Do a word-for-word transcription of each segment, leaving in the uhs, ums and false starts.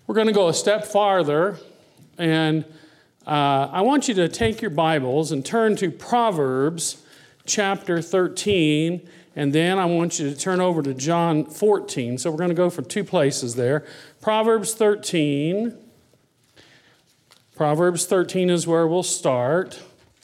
We're going to go a step farther, and uh, I want you to take your Bibles and turn to Proverbs chapter thirteen, and then I want you to turn over to John fourteen. So we're going to go from two places there. Proverbs thirteen. Proverbs thirteen is where we'll start.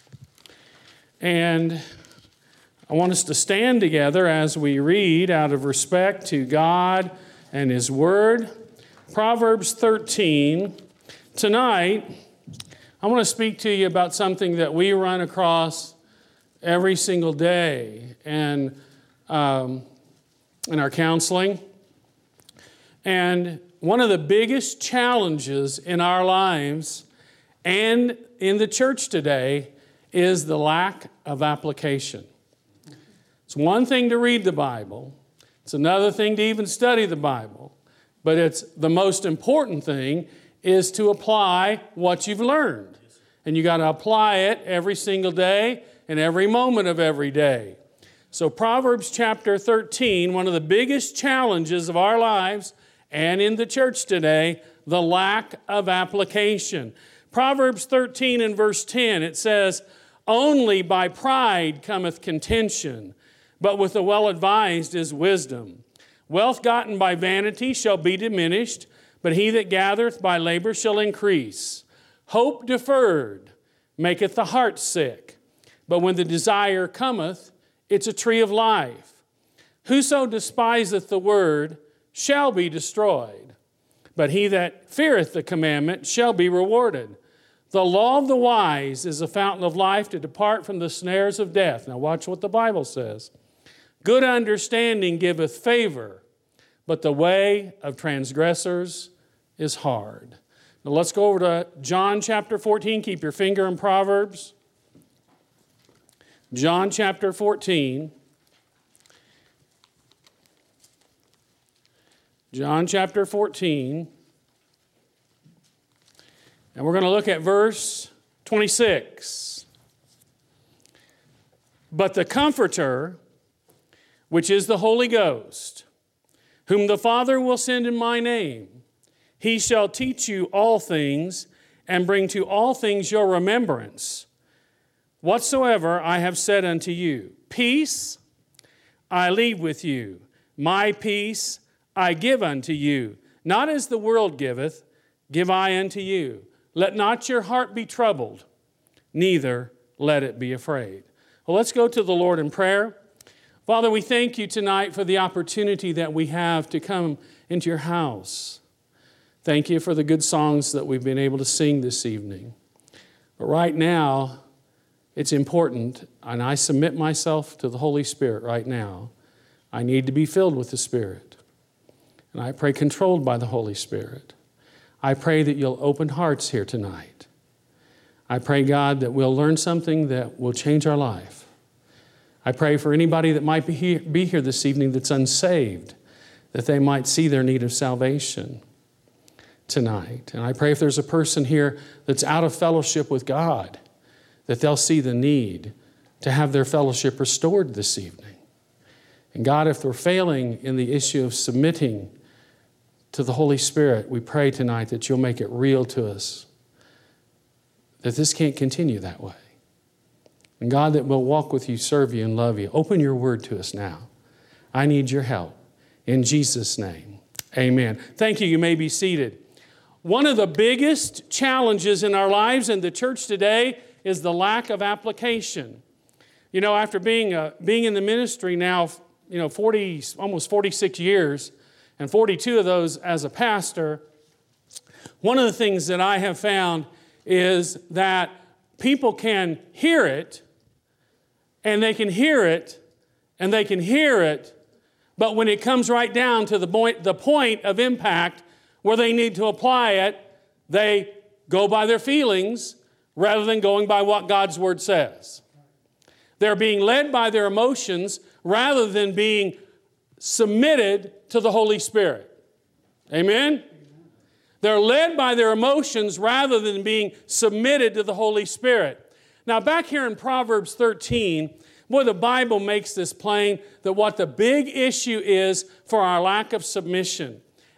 And I want us to stand together as we read out of respect to God and His Word. Proverbs thirteen. Tonight, I want to speak to you about something that we run across every single day and um, in our counseling. And one of the biggest challenges in our lives and in the church today is the lack of application. It's one thing to read the Bible. It's another thing to even study the Bible. But it's the most important thing is to apply what you've learned. And you got to apply it every single day and every moment of every day. So Proverbs chapter thirteen, one of the biggest challenges of our lives and in the church today, the lack of application. Proverbs thirteen and verse ten, it says, "Only by pride cometh contention, but with the well-advised is wisdom. Wealth gotten by vanity shall be diminished, but he that gathereth by labor shall increase. Hope deferred maketh the heart sick, but when the desire cometh, it's a tree of life. Whoso despiseth the word shall be destroyed, but he that feareth the commandment shall be rewarded. The law of the wise is a fountain of life to depart from the snares of death." Now watch what the Bible says. "Good understanding giveth favor, but the way of transgressors is hard." Now let's go over to John chapter fourteen. Keep your finger in Proverbs. John chapter fourteen. John chapter fourteen. And we're going to look at verse twenty-six. "But the Comforter, which is the Holy Ghost, whom the Father will send in my name, he shall teach you all things and bring to all things your remembrance whatsoever I have said unto you. Peace I leave with you. My peace I give unto you. Not as the world giveth, give I unto you. Let not your heart be troubled, neither let it be afraid." Well, let's go to the Lord in prayer. Father, we thank you tonight for the opportunity that we have to come into your house. Thank you for the good songs that we've been able to sing this evening. But right now, it's important, and I submit myself to the Holy Spirit right now. I need to be filled with the Spirit. And I pray controlled by the Holy Spirit. I pray that you'll open hearts here tonight. I pray, God, that we'll learn something that will change our life. I pray for anybody that might be here, be here this evening that's unsaved, that they might see their need of salvation tonight. And I pray if there's a person here that's out of fellowship with God, that they'll see the need to have their fellowship restored this evening. And God, if we're failing in the issue of submitting to the Holy Spirit, we pray tonight that you'll make it real to us, that this can't continue that way. And God, that we'll walk with you, serve you, and love you. Open your word to us now. I need your help. In Jesus' name, amen. Thank you. You may be seated. One of the biggest challenges in our lives in the church today is the lack of application. You know, after being uh, being in the ministry now, you know, forty, almost forty-six years, and forty-two of those as a pastor, one of the things that I have found is that people can hear it, and they can hear it, and they can hear it, but when it comes right down to the point, the point of impact where they need to apply it, they go by their feelings rather than going by what God's Word says. They're being led by their emotions rather than being submitted to the Holy Spirit. Amen? They're led by their emotions rather than being submitted to the Holy Spirit. Now, back here in Proverbs thirteen, boy, the Bible makes this plain that what the big issue is for our lack of submission.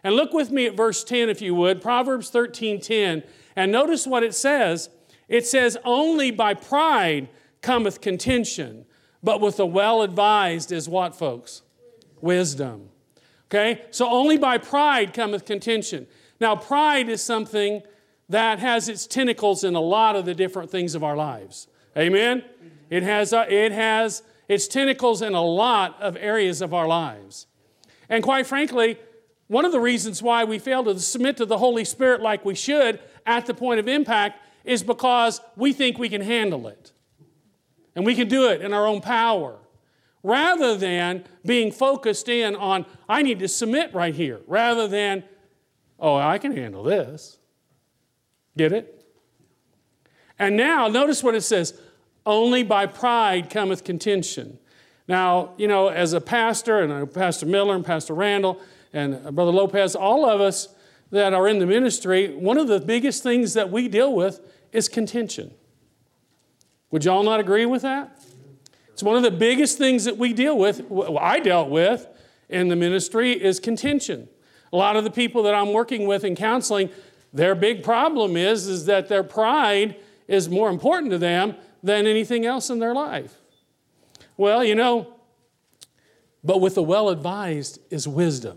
And look with me at verse ten, if you would, Proverbs thirteen ten. And notice what it says. It says, only by pride cometh contention, but with the well-advised is what, folks? Wisdom. Okay? So only by pride cometh contention. Now, pride is something that has its tentacles in a lot of the different things of our lives. Amen? It has, uh, it has its tentacles in a lot of areas of our lives. And quite frankly, one of the reasons why we fail to submit to the Holy Spirit like we should at the point of impact is because we think we can handle it. And we can do it in our own power. Rather than being focused in on, I need to submit right here. Rather than, oh, I can handle this. Get it? And now, notice what it says. Only by pride cometh contention. Now, you know, as a pastor, and Pastor Miller and Pastor Randall and Brother Lopez, all of us that are in the ministry, one of the biggest things that we deal with is contention. Would y'all not agree with that? It's one of the biggest things that we deal with, I dealt with in the ministry, is contention. A lot of the people that I'm working with in counseling, their big problem is, is that their pride is more important to them than anything else in their life. Well, you know, but with the well-advised is wisdom.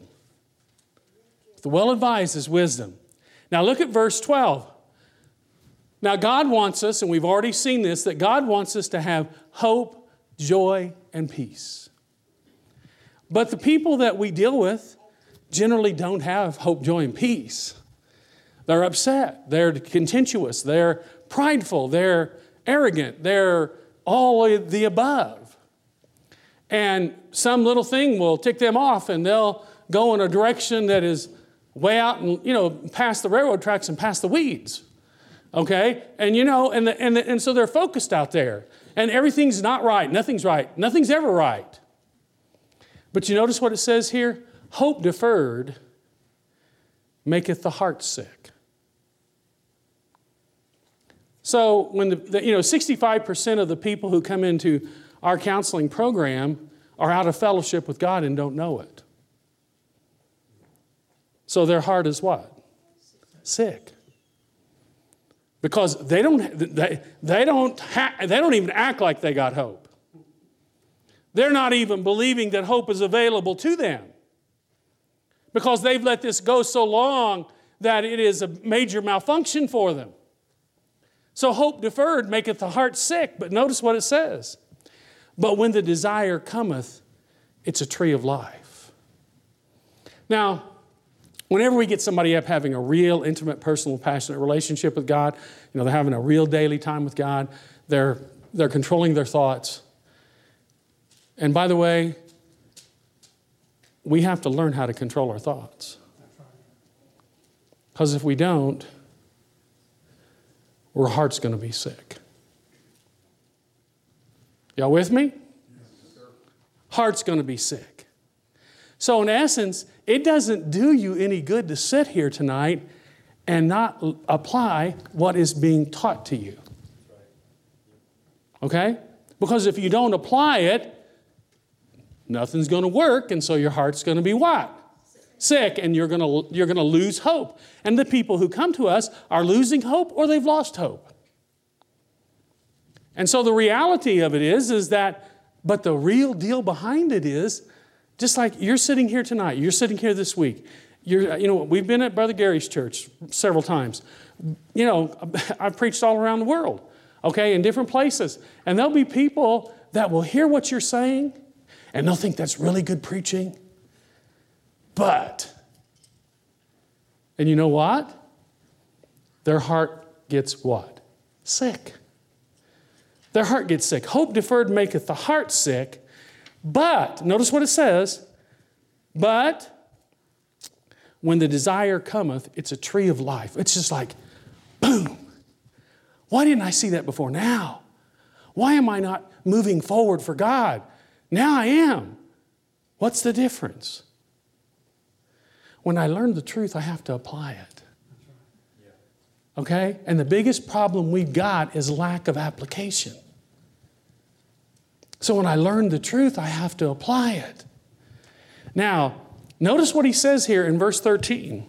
The well-advised is wisdom. Now look at verse twelve. Now God wants us, and we've already seen this, that God wants us to have hope, joy, and peace. But the people that we deal with generally don't have hope, joy, and peace. They're upset. They're contentious. They're prideful. They're arrogant. They're all of the above. And some little thing will tick them off, and they'll go in a direction that is way out and, you know, past the railroad tracks and past the weeds. Okay? And, you know, and, the, and, the, and so they're focused out there. And everything's not right. Nothing's right. Nothing's ever right. But you notice what it says here? Hope deferred maketh the heart sick. So when the, the you know sixty-five percent of the people who come into our counseling program are out of fellowship with God and don't know it. So their heart is what? Sick. Because they don't they, they don't ha- they don't even act like they got hope. They're not even believing that hope is available to them. Because they've let this go so long that it is a major malfunction for them. So hope deferred maketh the heart sick. But notice what it says. But when the desire cometh, it's a tree of life. Now, whenever we get somebody up having a real intimate, personal, passionate relationship with God, you know, they're having a real daily time with God, they're, they're controlling their thoughts. And by the way, we have to learn how to control our thoughts. Because if we don't, our heart's going to be sick. Y'all with me? Yes, heart's going to be sick. So in essence, it doesn't do you any good to sit here tonight and not apply what is being taught to you. Okay? Because if you don't apply it, nothing's going to work, and so your heart's going to be what? Sick, and you're going to you're going to lose hope. And the people who come to us are losing hope or they've lost hope. And so the reality of it is, is that, but the real deal behind it is, just like you're sitting here tonight, you're sitting here this week. You're, you know, we've been at Brother Gary's church several times. You know, I've preached all around the world, okay, in different places. And there'll be people that will hear what you're saying, and they'll think that's really good preaching. But, and you know what? Their heart gets what? Sick. Their heart gets sick. Hope deferred maketh the heart sick. But, notice what it says, but when the desire cometh, it's a tree of life. It's just like, boom. Why didn't I see that before? Now. Why am I not moving forward for God? Now I am. What's the difference? When I learn the truth, I have to apply it. Okay? And the biggest problem we've got is lack of application. So when I learn the truth, I have to apply it. Now, Notice what he says here in verse thirteen.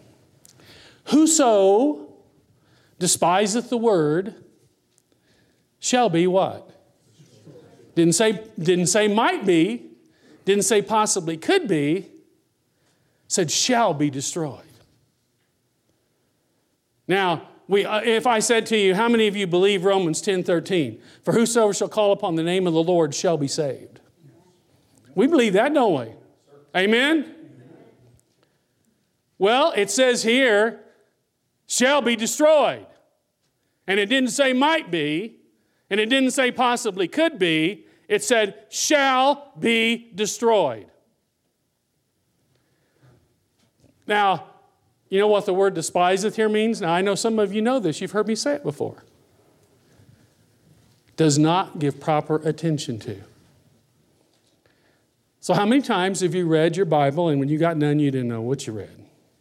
Whoso despiseth the word shall be what? Didn't say, didn't say might be. Didn't say possibly could be. Said shall be destroyed. Now, we, uh, if I said to you, how many of you believe Romans ten thirteen? For whosoever shall call upon the name of the Lord shall be saved. We believe that, don't we? Amen? Well, it says here, shall be destroyed. And it didn't say might be, and it didn't say possibly could be. It said shall be destroyed. Now, you know what the word despiseth here means? Now, I know some of you know this. You've heard me say it before. Does not give proper attention to. So how many times have you read your Bible and when you got done, you didn't know what you read?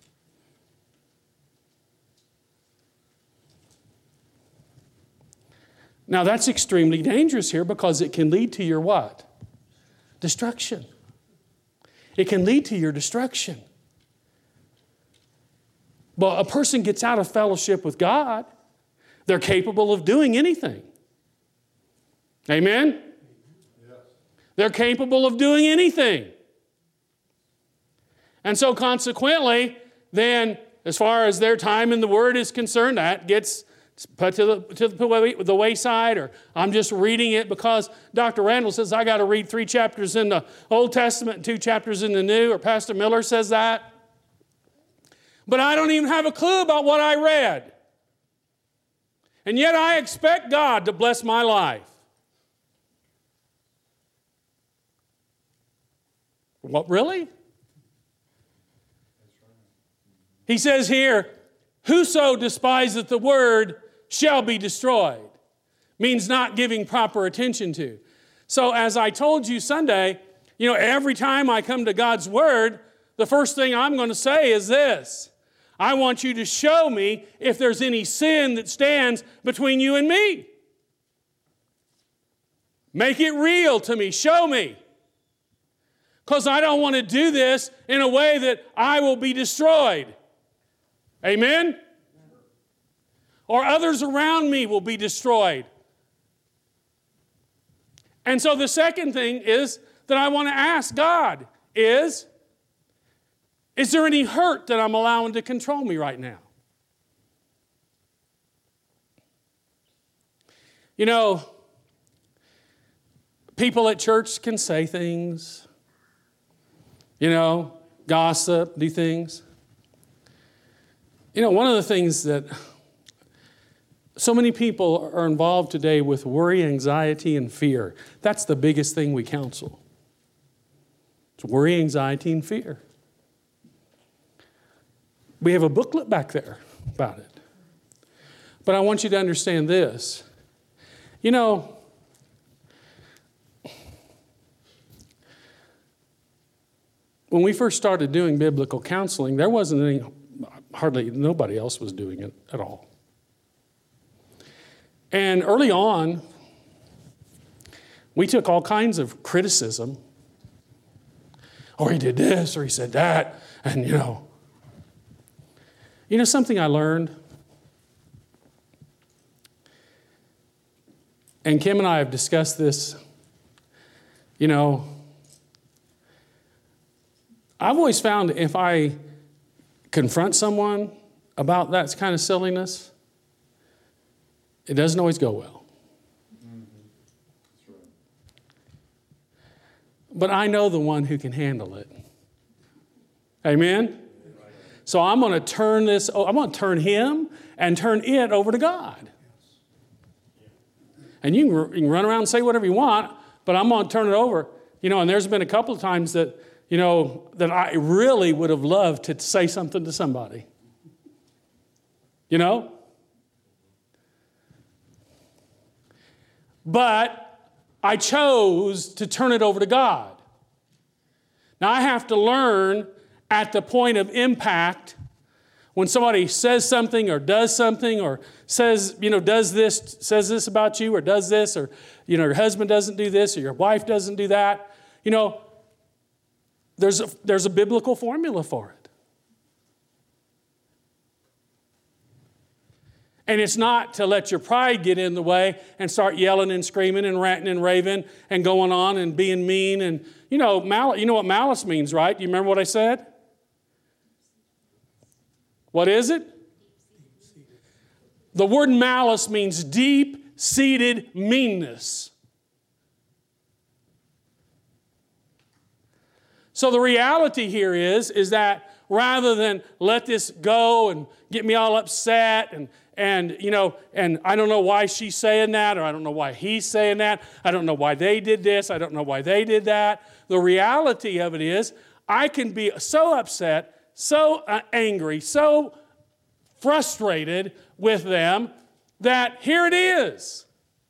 Now, that's extremely dangerous here because it can lead to your what? Destruction. It can lead to your destruction. But a person gets out of fellowship with God, they're capable of doing anything. Amen? Yes. They're capable of doing anything. And so consequently, then, as far as their time in the Word is concerned, that gets put to the, to the, the wayside, or I'm just reading it because Doctor Randall says I got to read three chapters in the Old Testament and two chapters in the New, or Pastor Miller says that. But I don't even have a clue about what I read. And yet I expect God to bless my life. What, really? He says here, whoso despiseth the word shall be destroyed. Means not giving proper attention to. So as I told you Sunday, you know, every time I come to God's word, the first thing I'm going to say is this. I want you to show me if there's any sin that stands between you and me. Make it real to me. Show me. Because I don't want to do this in a way that I will be destroyed. Amen? Or others around me will be destroyed. And so the second thing is that I want to ask God is, is there any hurt that I'm allowing to control me right now? You know, people at church can say things, you know, gossip, do things. You know, one of the things that so many people are involved today with worry, anxiety, and fear. That's the biggest thing we counsel. It's worry, anxiety, and fear. We have a booklet back there about it. But I want you to understand this. You know, when we first started doing biblical counseling, there wasn't any, hardly nobody else was doing it at all. And early on, we took all kinds of criticism. Or he did this, or he said that, and you know. You know something I learned? And Kim and I have discussed this. You know, I've always found if I confront someone about that kind of silliness, it doesn't always go well. Mm-hmm. That's right. But I know the one who can handle it. Amen? So I'm going to turn this, I'm going to turn him and turn it over to God. And you can, you can run around and say whatever you want, but I'm going to turn it over. You know, and there's been a couple of times that, you know, that I really would have loved to say something to somebody. You know? But I chose to turn it over to God. Now I have to learn at the point of impact, when somebody says something or does something or says, you know, does this, says this about you or does this, or, you know, your husband doesn't do this or your wife doesn't do that, you know, There's a, there's a biblical formula for it. And it's not to let your pride get in the way and start yelling and screaming and ranting and raving and going on and being mean. And, you know, mal- you know what malice means, right? Do you remember what I said? What is it? The word malice means deep-seated meanness. So the reality here is, is that rather than let this go and get me all upset and And, you know, and I don't know why she's saying that, or I don't know why he's saying that. I don't know why they did this. I don't know why they did that. The reality of it is, I can be so upset, so uh, angry, so frustrated with them that here it is.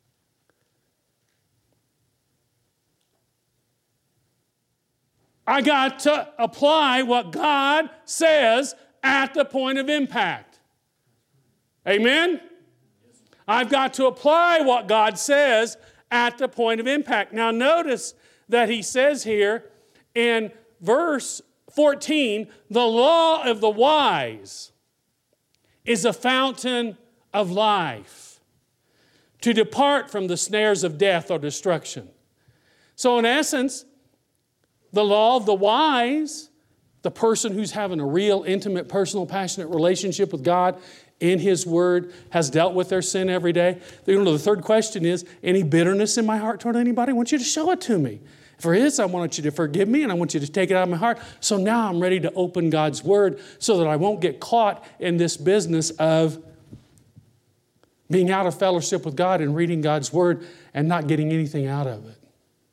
I got to apply what God says at the point of impact. Amen? I've got to apply what God says at the point of impact. Now notice that he says here in verse fourteen, the law of the wise is a fountain of life, to depart from the snares of death or destruction. So in essence, the law of the wise, the person who's having a real intimate, personal, passionate relationship with God in His Word, has dealt with their sin every day. You know, the third question is, any bitterness in my heart toward anybody? I want you to show it to me. If there is, I want you to forgive me and I want you to take it out of my heart. So now I'm ready to open God's Word so that I won't get caught in this business of being out of fellowship with God and reading God's Word and not getting anything out of it.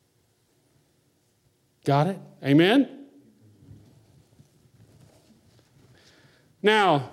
Got it? Amen? Now,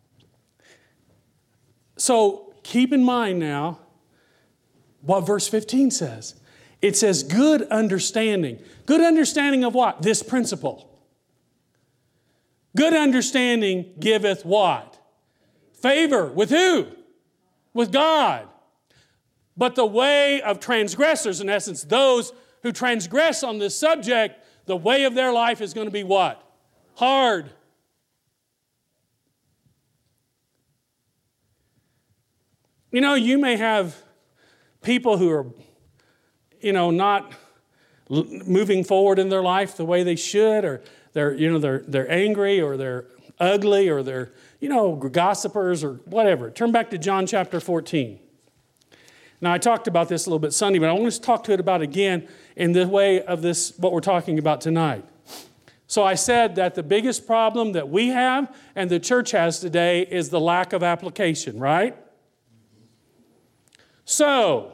so keep in mind now what verse fifteen says. It says good understanding. Good understanding of what? This principle. Good understanding giveth what? Favor. With who? With God. But the way of transgressors, in essence, those who transgress on this subject, the way of their life is going to be what? Hard. You know, you may have people who are, you know, not moving forward in their life the way they should, or they're, you know, they're they're angry, or they're ugly, or they're, you know, gossipers, or whatever. Turn back to John chapter fourteen. Now, I talked about this a little bit Sunday, but I want to talk to it about again in the way of this, what we're talking about tonight. So I said that the biggest problem that we have and the church has today is the lack of application, right? So,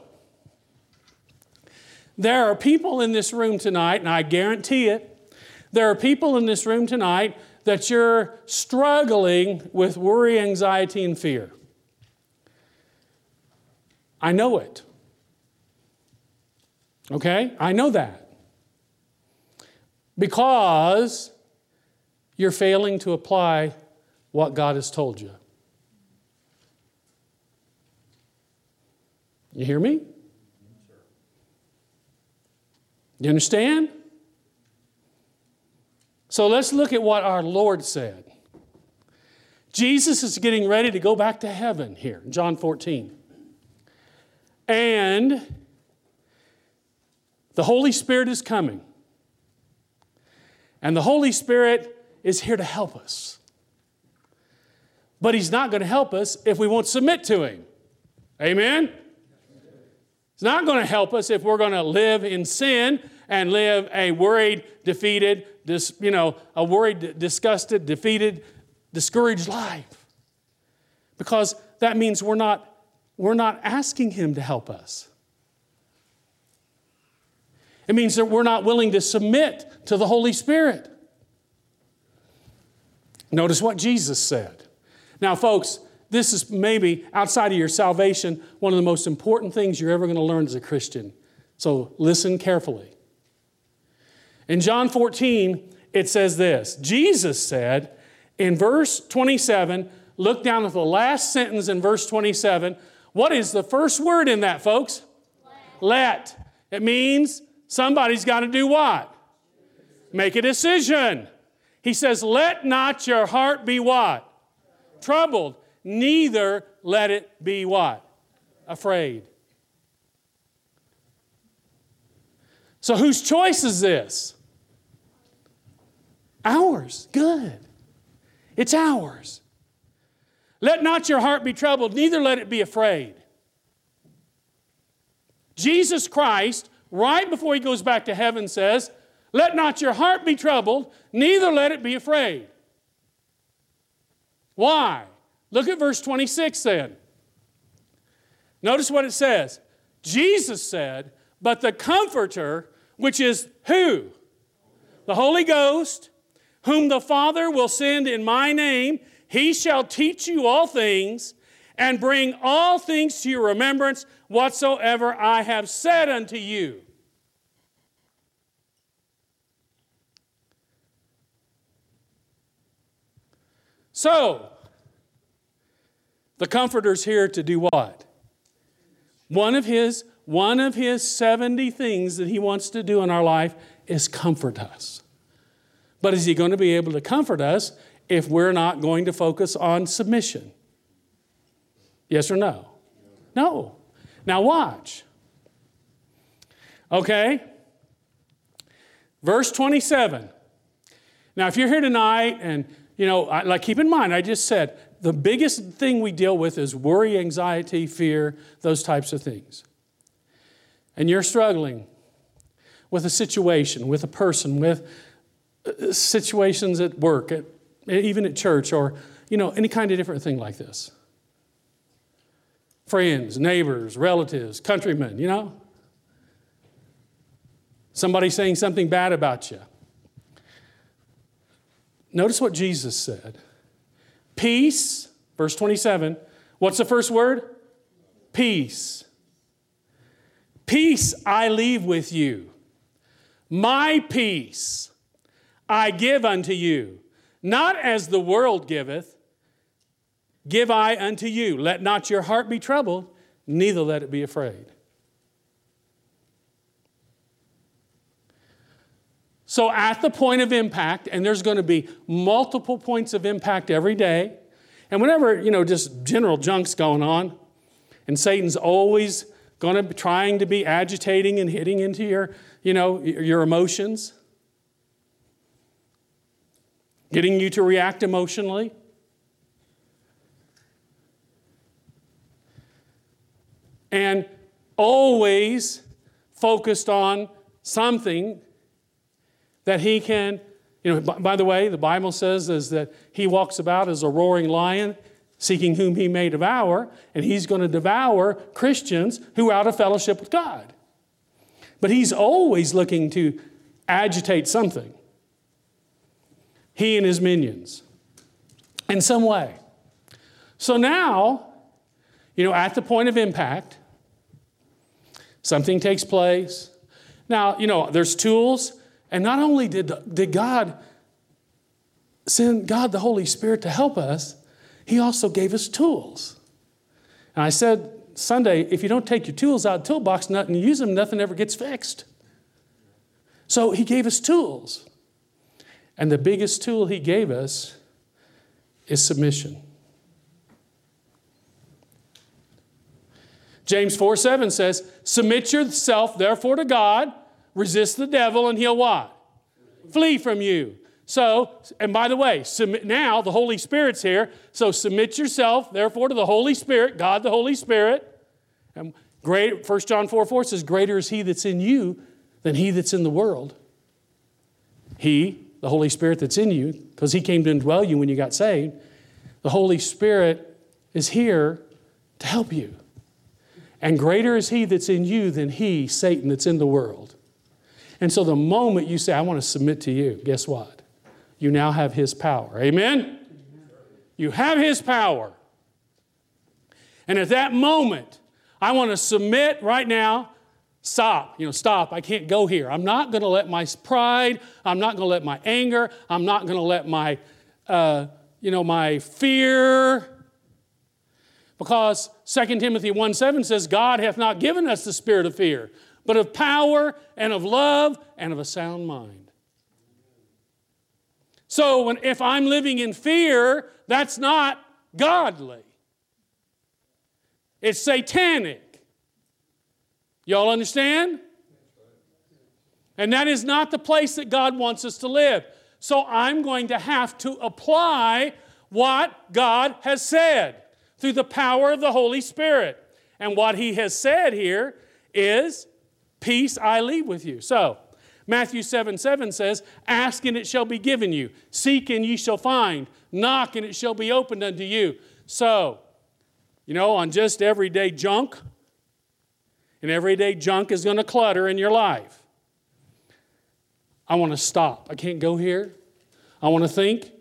there are people in this room tonight, and I guarantee it, there are people in this room tonight that you're struggling with worry, anxiety, and fear. I know it. Okay? I know that. Because you're failing to apply what God has told you. You hear me? You understand? So let's look at what our Lord said. Jesus is getting ready to go back to heaven here, John fourteen. And the Holy Spirit is coming. And the Holy Spirit is here to help us. But He's not going to help us if we won't submit to Him. Amen? It's not going to help us if we're going to live in sin and live a worried, defeated, dis, you know, a worried, disgusted, defeated, discouraged life. Because that means we're not, we're not asking Him to help us. It means that we're not willing to submit to the Holy Spirit. Notice what Jesus said. Now, folks, this is maybe, outside of your salvation, one of the most important things you're ever going to learn as a Christian. So listen carefully. In John fourteen, it says this. Jesus said in verse twenty-seven, look down at the last sentence in verse twenty-seven. What is the first word in that, folks? Let. Let. It means somebody's got to do what? Make a decision. He says, let not your heart be what? Troubled. Neither let it be what? Afraid. So whose choice is this? Ours. Good. It's ours. Let not your heart be troubled, neither let it be afraid. Jesus Christ, right before he goes back to heaven, says, let not your heart be troubled, neither let it be afraid. Why? Look at verse twenty-six then. Notice what it says. Jesus said, but the Comforter, which is who? The Holy Ghost, whom the Father will send in my name, he shall teach you all things and bring all things to your remembrance whatsoever I have said unto you. So, the Comforter's here to do what? One of his, one of his seventy things that he wants to do in our life is comfort us. But is he going to be able to comfort us if we're not going to focus on submission? Yes or no? No. Now watch. Okay? Verse twenty-seven. Now if you're here tonight and, you know, I, like keep in mind, I just said, the biggest thing we deal with is worry, anxiety, fear, those types of things. And you're struggling with a situation, with a person, with situations at work, at, even at church, or, you know, any kind of different thing like this. Friends, neighbors, relatives, countrymen, you know. Somebody saying something bad about you. Notice what Jesus said. Peace, verse twenty-seven. What's the first word? Peace. Peace I leave with you. My peace I give unto you. Not as the world giveth, give I unto you. Let not your heart be troubled, neither let it be afraid. So at the point of impact, and there's going to be multiple points of impact every day, and whenever, you know, just general junk's going on, and Satan's always going to be trying to be agitating and hitting into your, you know, your emotions, getting you to react emotionally. And always focused on something that he can, you know, by, by the way, the Bible says is that he walks about as a roaring lion, seeking whom he may devour, and he's going to devour Christians who are out of fellowship with God. But he's always looking to agitate something. He and his minions, in some way. So now, you know, at the point of impact, something takes place. Now, you know, there's tools. And not only did, did God send God the Holy Spirit to help us, he also gave us tools. And I said Sunday, if you don't take your tools out of the toolbox and use them, nothing ever gets fixed. So he gave us tools. And the biggest tool he gave us is submission. James four seven says, submit yourself therefore to God, resist the devil, and he'll what? Flee from you. So, and by the way, submit, now the Holy Spirit's here. So submit yourself, therefore, to the Holy Spirit, God the Holy Spirit. And great, First John four four says, greater is he that's in you than he that's in the world. He, the Holy Spirit that's in you, because he came to indwell you when you got saved, the Holy Spirit is here to help you. And greater is he that's in you than he, Satan, that's in the world. And so the moment you say, I want to submit to you, guess what? You now have his power. Amen? You have his power. And at that moment, I want to submit right now. Stop. You know, stop. I can't go here. I'm not going to let my pride, I'm not going to let my anger, I'm not going to let my, uh, you know, my fear. Because Second Timothy one seven says, God hath not given us the spirit of fear, but of power and of love and of a sound mind. So when, if I'm living in fear, that's not godly. It's satanic. Y'all understand? And that is not the place that God wants us to live. So I'm going to have to apply what God has said through the power of the Holy Spirit. And what He has said here is, peace I leave with you. So, Matthew seven seven says, ask and it shall be given you. Seek and ye shall find. Knock and it shall be opened unto you. So, you know, on just everyday junk, and everyday junk is going to clutter in your life. I want to stop. I can't go here. I want to think.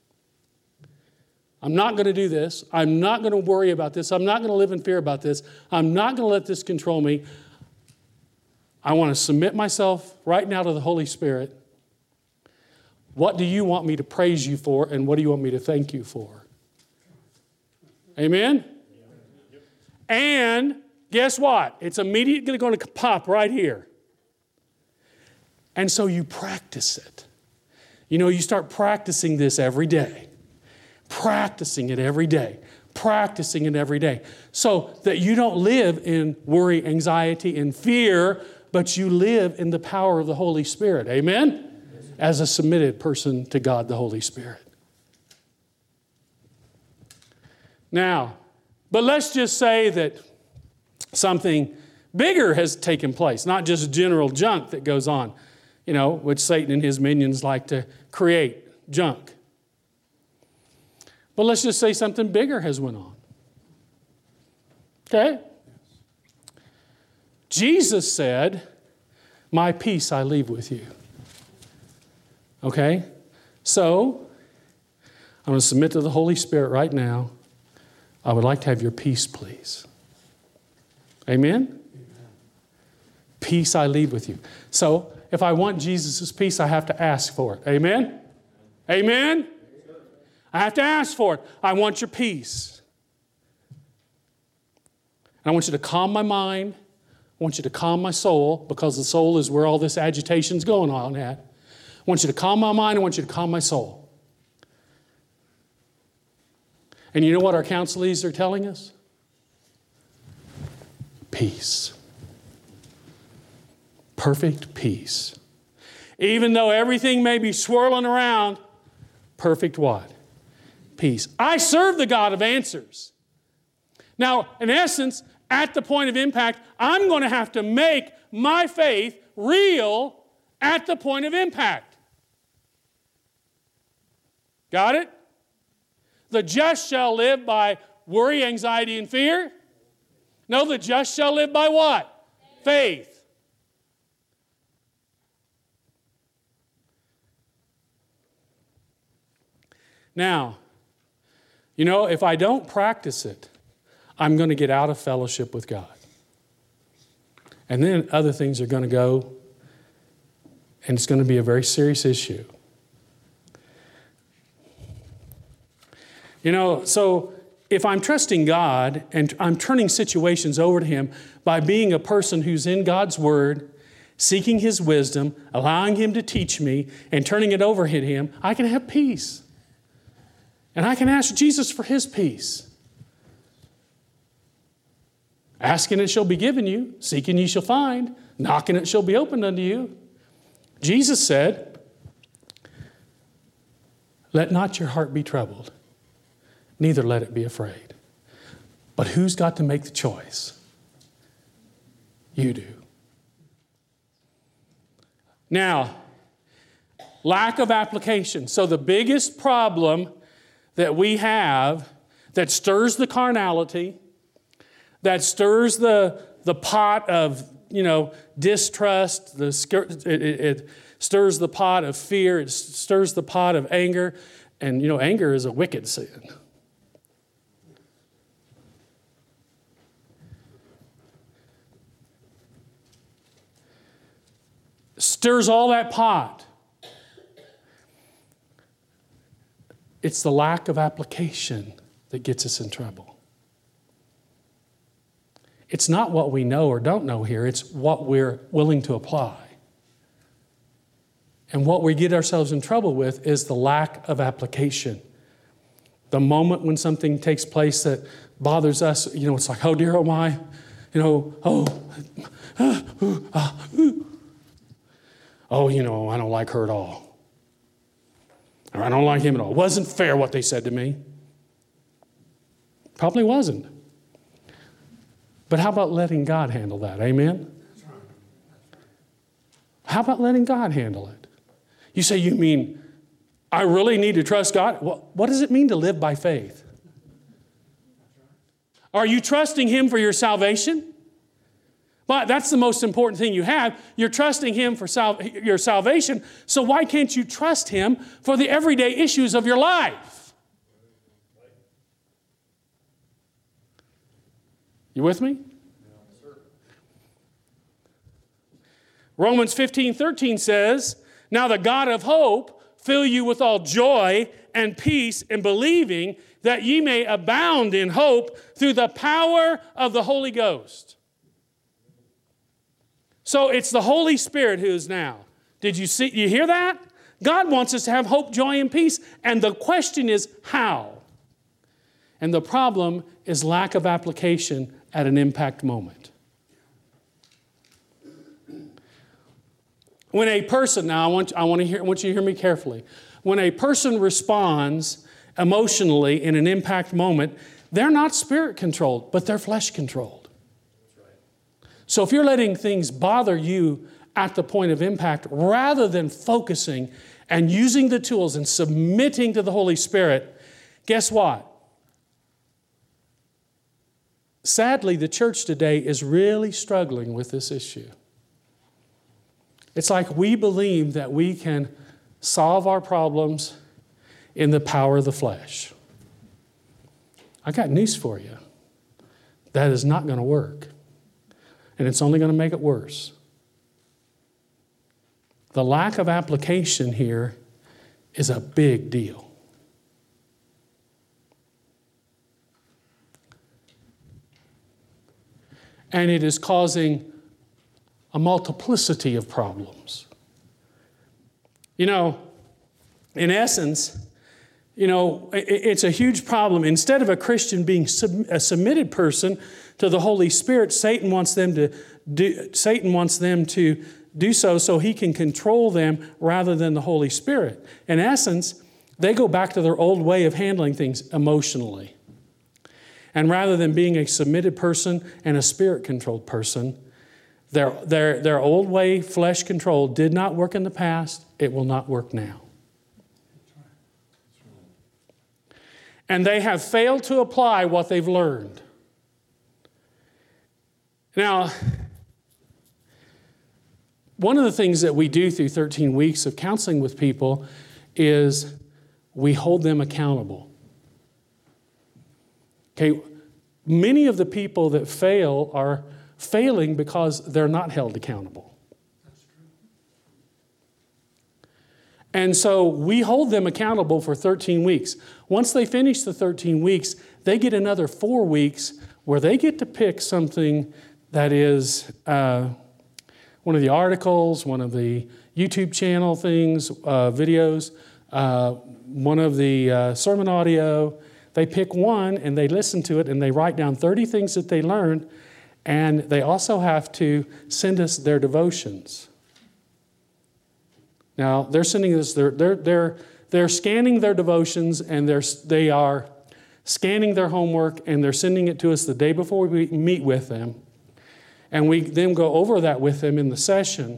I'm not going to do this. I'm not going to worry about this. I'm not going to live in fear about this. I'm not going to let this control me. I want to submit myself right now to the Holy Spirit. What do you want me to praise you for, and what do you want me to thank you for? Amen? And guess what? It's immediately going to pop right here. And so you practice it. You know, you start practicing this every day. Practicing it every day. Practicing it every day. So that you don't live in worry, anxiety, and fear, but you live in the power of the Holy Spirit. Amen? As a submitted person to God, the Holy Spirit. Now, but let's just say that something bigger has taken place, not just general junk that goes on, you know, which Satan and his minions like to create, junk. But let's just say something bigger has went on. Okay? Jesus said, my peace I leave with you. Okay? So, I'm going to submit to the Holy Spirit right now. I would like to have your peace, please. Amen? Amen? Peace I leave with you. So, if I want Jesus' peace, I have to ask for it. Amen? Amen? I have to ask for it. I want your peace. And I want you to calm my mind. I want you to calm my soul, because the soul is where all this agitation's going on at. I want you to calm my mind. I want you to calm my soul. And you know what our counselees are telling us? Peace. Perfect peace. Even though everything may be swirling around, perfect what? Peace. I serve the God of answers. Now, in essence, at the point of impact, I'm going to have to make my faith real at the point of impact. Got it? The just shall live by worry, anxiety, and fear. No, the just shall live by what? Faith. Now, you know, if I don't practice it, I'm going to get out of fellowship with God. And then other things are going to go, and it's going to be a very serious issue. You know, so if I'm trusting God and I'm turning situations over to Him by being a person who's in God's Word, seeking His wisdom, allowing Him to teach me, and turning it over to Him, I can have peace. And I can ask Jesus for His peace. Ask and it shall be given you. Seek and ye shall find. Knock and it shall be opened unto you. Jesus said, let not your heart be troubled, neither let it be afraid. But who's got to make the choice? You do. Now, lack of application. So the biggest problem that we have that stirs the carnality, that stirs the, the pot of, you know, distrust, the, it, it, it stirs the pot of fear, it stirs the pot of anger. And, you know, anger is a wicked sin. Stirs all that pot. It's the lack of application that gets us in trouble. It's not what we know or don't know here. It's what we're willing to apply. And what we get ourselves in trouble with is the lack of application. The moment when something takes place that bothers us, you know, it's like, oh dear, oh my, you know, oh, uh, uh, uh, oh, you know, I don't like her at all. Or I don't like him at all. It wasn't fair what they said to me. Probably wasn't. But how about letting God handle that? Amen? How about letting God handle it? You say, you mean I really need to trust God? Well, what does it mean to live by faith? Are you trusting Him for your salvation? But that's the most important thing you have. You're trusting Him for sal- your salvation. So why can't you trust Him for the everyday issues of your life? You with me? Romans fifteen thirteen says, now the God of hope fill you with all joy and peace in believing, that ye may abound in hope through the power of the Holy Ghost. So it's the Holy Spirit who is now. Did you see? You hear that? God wants us to have hope, joy, and peace. And the question is how? And the problem is lack of application at an impact moment. When a person, now I want, I want, to hear, I want you to hear me carefully. When a person responds emotionally in an impact moment, they're not spirit controlled, but they're flesh controlled. So if you're letting things bother you at the point of impact, rather than focusing and using the tools and submitting to the Holy Spirit, guess what? Sadly, the church today is really struggling with this issue. It's like we believe that we can solve our problems in the power of the flesh. I got news for you. That is not going to work. And it's only going to make it worse. The lack of application here is a big deal. And it is causing a multiplicity of problems. You know, in essence, you know, it's a huge problem. Instead of a Christian being a submitted person to the Holy Spirit, Satan wants them to do, Satan wants them to do so so he can control them rather than the Holy Spirit. In essence, they go back to their old way of handling things emotionally. And rather than being a submitted person and a spirit-controlled person, Their, their, their old way, flesh control, did not work in the past. It will not work now. And they have failed to apply what they've learned. Now, one of the things that we do through thirteen weeks of counseling with people is we hold them accountable. Okay, many of the people that fail are failing because they're not held accountable. And so we hold them accountable for thirteen weeks. Once they finish the thirteen weeks, they get another four weeks where they get to pick something that is uh, one of the articles, one of the YouTube channel things, uh, videos, uh, one of the uh, sermon audio. They pick one and they listen to it and they write down thirty things that they learned. And they also have to send us their devotions. Now, they're sending us, their, they're, they're, they're scanning their devotions and they're, they are scanning their homework and they're sending it to us the day before we meet with them. And we then go over that with them in the session.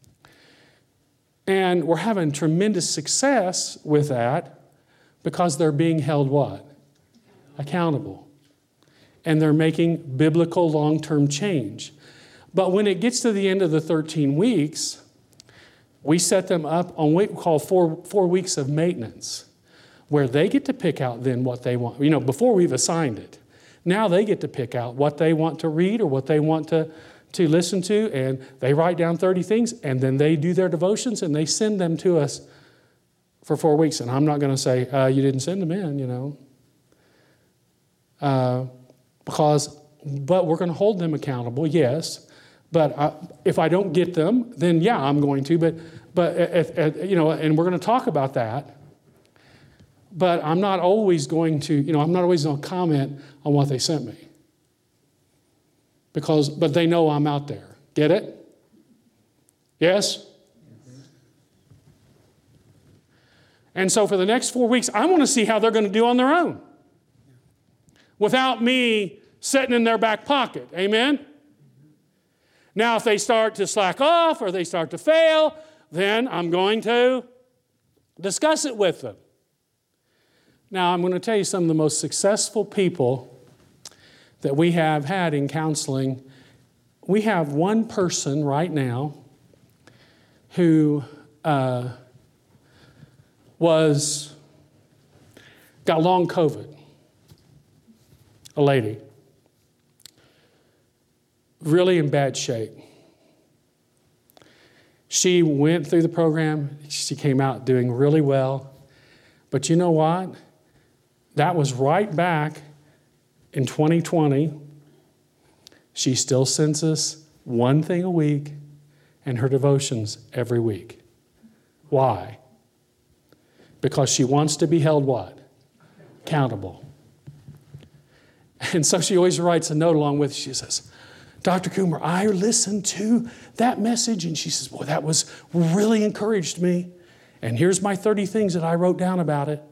And we're having tremendous success with that because they're being held what? Accountable. And they're making biblical long-term change. But when it gets to the end of the thirteen weeks, we set them up on what we call four, four weeks of maintenance, where they get to pick out then what they want. You know, before we've assigned it. Now they get to pick out what they want to read or what they want to, to listen to, and they write down thirty things, and then they do their devotions, and they send them to us for four weeks. And I'm not going to say, uh, you didn't send them in, you know. Uh, Because, but we're going to hold them accountable, yes. But I, if I don't get them, then yeah, I'm going to. But, but if, if, you know, and we're going to talk about that. But I'm not always going to, you know, I'm not always going to comment on what they sent me. Because, but they know I'm out there. Get it? Yes? And so for the next four weeks, I want to see how they're going to do on their own. Without me sitting in their back pocket. Amen? Now, if they start to slack off or they start to fail, then I'm going to discuss it with them. Now, I'm going to tell you some of the most successful people that we have had in counseling. We have one person right now who uh, was, got long COVID. A lady. Really in bad shape. She went through the program. She came out doing really well. But you know what? That was right back in twenty twenty. She still sends us one thing a week and her devotions every week. Why? Because she wants to be held what? Accountable. And so she always writes a note along with it. She says, Doctor Coomer, I listened to that message. And she says, boy, that was really encouraged me. And here's my thirty things that I wrote down about it.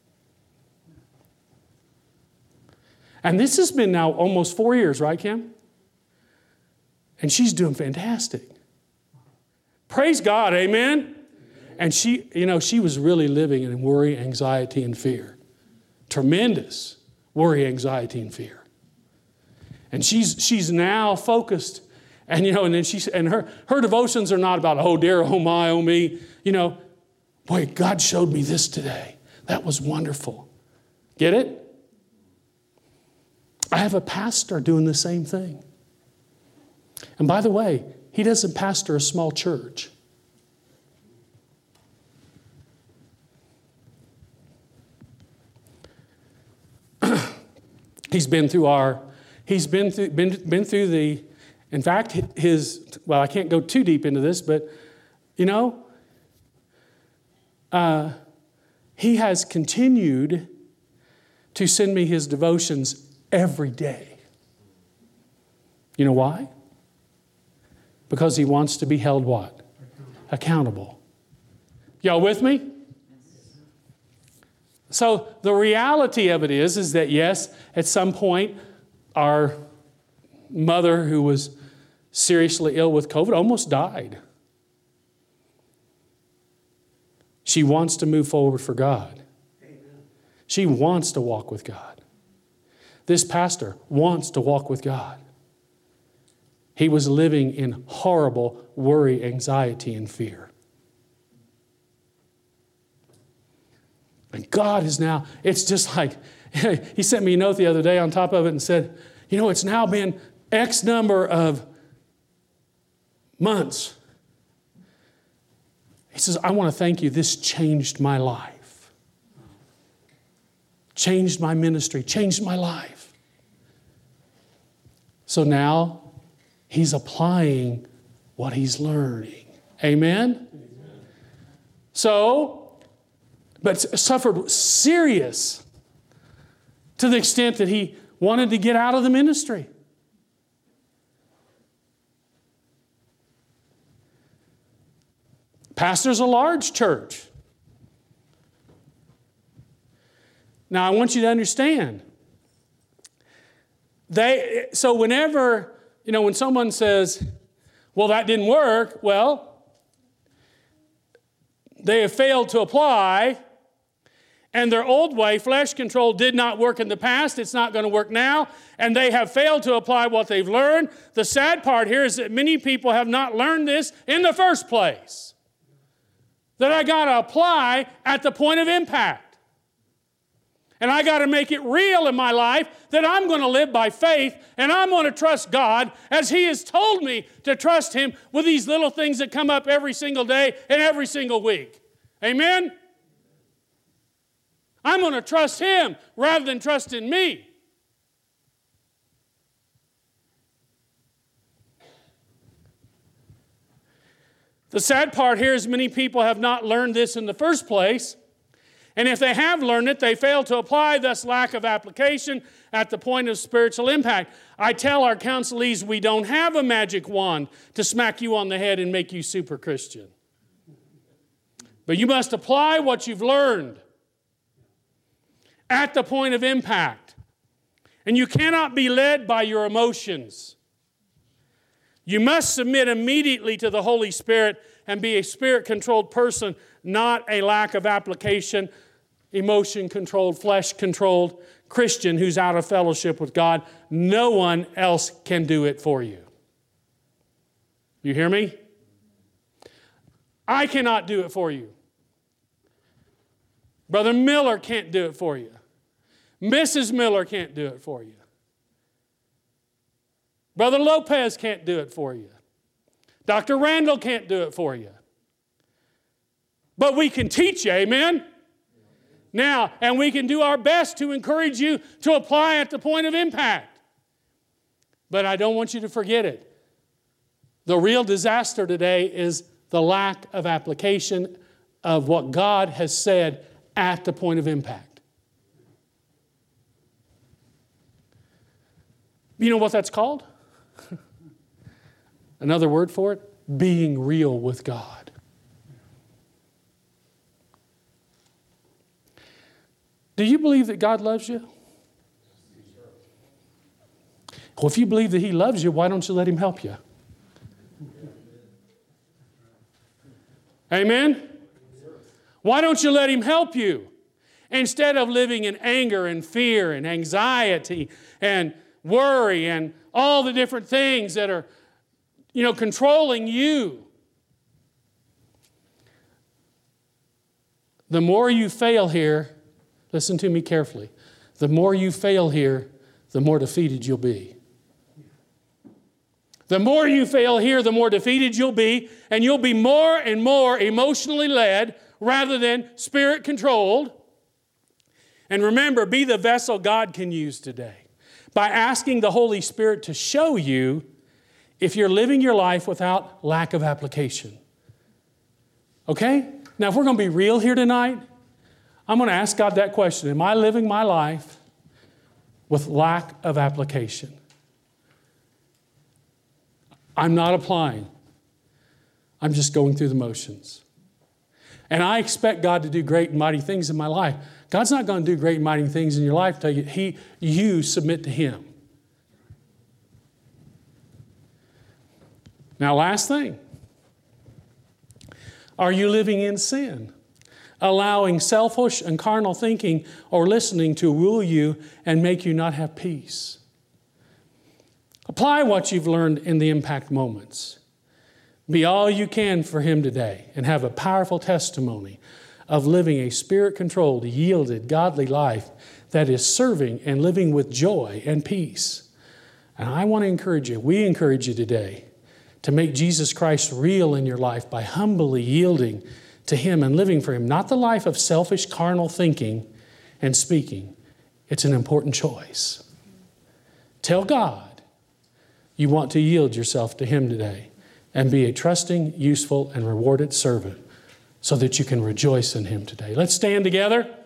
And this has been now almost four years, right, Kim? And she's doing fantastic. Praise God, amen? And she, you know, she was really living in worry, anxiety, and fear. Tremendous worry, anxiety, and fear. And she's she's now focused. And, you know, and then she, and her, her devotions are not about, oh dear, oh my, oh me. You know, boy, God showed me this today. That was wonderful. Get it? I have a pastor doing the same thing. And by the way, he doesn't pastor a small church. He's been through our, he's been through, been, been through the, in fact, his, well, I can't go too deep into this, but, you know, uh, he has continued to send me his devotions every day. You know why? Because he wants to be held what? Accountable. Y'all with me? So the reality of it is, is that yes, at some point, our mother who was seriously ill with COVID almost died. She wants to move forward for God. Amen. She wants to walk with God. This pastor wants to walk with God. He was living in horrible worry, anxiety, and fear. And God is now, it's just like, he sent me a note the other day on top of it and said, you know, it's now been X number of months. He says, I want to thank you. This changed my life. Changed my ministry. Changed my life. So now he's applying what he's learning. Amen? Amen. So, but suffered serious to the extent that he wanted to get out of the ministry. Pastor's a large church. Now, I want you to understand. They, so whenever, you know, when someone says, well, that didn't work, well, they have failed to apply, and their old way, flesh control, did not work in the past. It's not going to work now, and they have failed to apply what they've learned. The sad part here is that many people have not learned this in the first place. That I got to apply at the point of impact. And I got to make it real in my life that I'm going to live by faith and I'm going to trust God as He has told me to trust Him with these little things that come up every single day and every single week. Amen? I'm going to trust Him rather than trust in me. The sad part here is many people have not learned this in the first place. And if they have learned it, they fail to apply, thus lack of application at the point of spiritual impact. I tell our counselees we don't have a magic wand to smack you on the head and make you super Christian. But you must apply what you've learned at the point of impact. And you cannot be led by your emotions. You must submit immediately to the Holy Spirit and be a Spirit-controlled person, not a lack of application, emotion-controlled, flesh-controlled Christian who's out of fellowship with God. No one else can do it for you. You hear me? I cannot do it for you. Brother Miller can't do it for you. Missus Miller can't do it for you. Brother Lopez can't do it for you. Doctor Randall can't do it for you. But we can teach you, amen? Now, and we can do our best to encourage you to apply at the point of impact. But I don't want you to forget it. The real disaster today is the lack of application of what God has said at the point of impact. You know what that's called? Another word for it? Being real with God. Do you believe that God loves you? Well, if you believe that He loves you, why don't you let Him help you? Amen? Why don't you let Him help you? Instead of living in anger and fear and anxiety and worry and all the different things that are, you know, controlling you. The more you fail here, listen to me carefully, the more you fail here, the more defeated you'll be. The more you fail here, the more defeated you'll be, and you'll be more and more emotionally led rather than spirit-controlled. And remember, be the vessel God can use today by asking the Holy Spirit to show you if you're living your life without lack of application. Okay? Now, if we're going to be real here tonight, I'm going to ask God that question. Am I living my life with lack of application? I'm not applying. I'm just going through the motions. And I expect God to do great and mighty things in my life. God's not going to do great and mighty things in your life until you, he, you submit to Him. Now, last thing. Are you living in sin? Allowing selfish and carnal thinking or listening to rule you and make you not have peace? Apply what you've learned in the impact moments. Be all you can for Him today and have a powerful testimony of living a Spirit-controlled, yielded, godly life that is serving and living with joy and peace. And I want to encourage you, we encourage you today to make Jesus Christ real in your life by humbly yielding to Him and living for Him. Not the life of selfish, carnal thinking and speaking. It's an important choice. Tell God you want to yield yourself to Him today and be a trusting, useful, and rewarded servant so that you can rejoice in Him today. Let's stand together.